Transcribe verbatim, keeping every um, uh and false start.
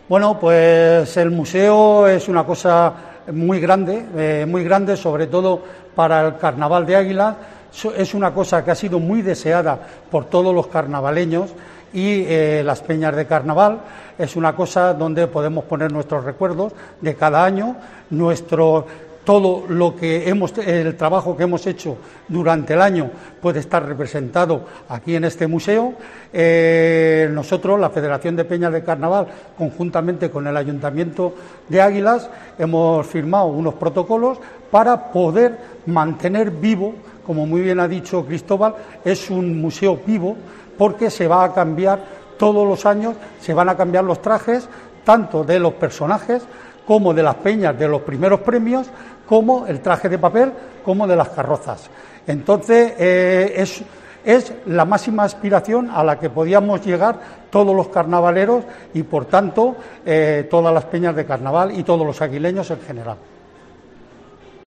Bueno, pues el museo es una cosa muy grande, eh, muy grande, sobre todo para el Carnaval de Águilas. Es una cosa que ha sido muy deseada por todos los carnavaleños y eh, las peñas de carnaval. Es una cosa donde podemos poner nuestros recuerdos de cada año, nuestro todo lo que hemos, el trabajo que hemos hecho durante el año puede estar representado aquí en este museo. Eh, nosotros, la Federación de Peñas de Carnaval, conjuntamente con el Ayuntamiento de Águilas, hemos firmado unos protocolos para poder mantener vivo, como muy bien ha dicho Cristóbal, es un museo vivo porque se va a cambiar todos los años, se van a cambiar los trajes, tanto de los personajes como de las peñas de los primeros premios, como el traje de papel, como de las carrozas. Entonces, eh, es, es la máxima aspiración a la que podíamos llegar todos los carnavaleros y, por tanto, eh, todas las peñas de carnaval y todos los aguileños en general.